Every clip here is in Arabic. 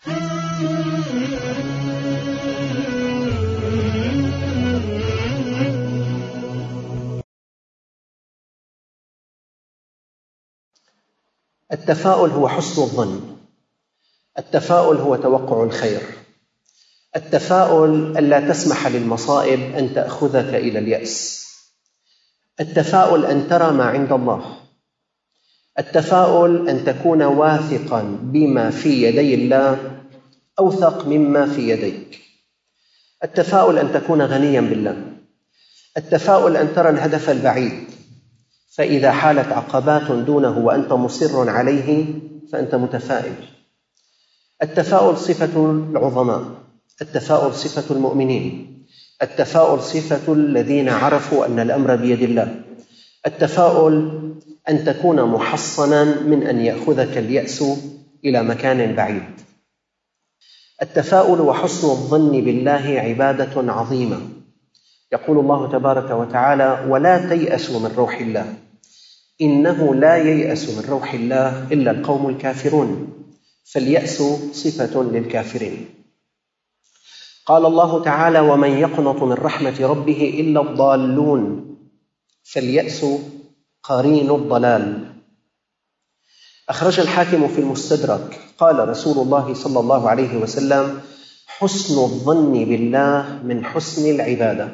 التفاؤل هو حسن الظن، التفاؤل هو توقع الخير، التفاؤل ألا تسمح للمصائب أن تأخذك إلى اليأس، التفاؤل أن ترى ما عند الله، التفاؤل أن تكون واثقا بما في يدي الله أوثق مما في يديك، التفاؤل أن تكون غنيا بالله، التفاؤل أن ترى الهدف البعيد، فإذا حالت عقبات دونه وأنت مصر عليه فأنت متفائل. التفاؤل صفة العظماء، التفاؤل صفة المؤمنين، التفاؤل صفة الذين عرفوا أن الأمر بيد الله، التفاؤل أن تكون محصنا من أن يأخذك اليأس إلى مكان بعيد. التفاؤل وحسن الظن بالله عبادة عظيمة. يقول الله تبارك وتعالى: ولا تيأسوا من روح الله، إنه لا ييأس من روح الله إلا القوم الكافرون، فاليأس صفة للكافرين. قال الله تعالى: ومن يقنط من رحمة ربه إلا الضالون، فاليأس قرين الضلال. أخرج الحاكم في المستدرك قال رسول الله صلى الله عليه وسلم: حسن الظن بالله من حسن العبادة.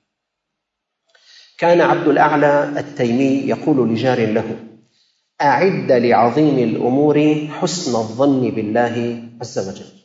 كان عبد الأعلى التيمي يقول لجار له: أعد لعظيم الأمور حسن الظن بالله عز وجل.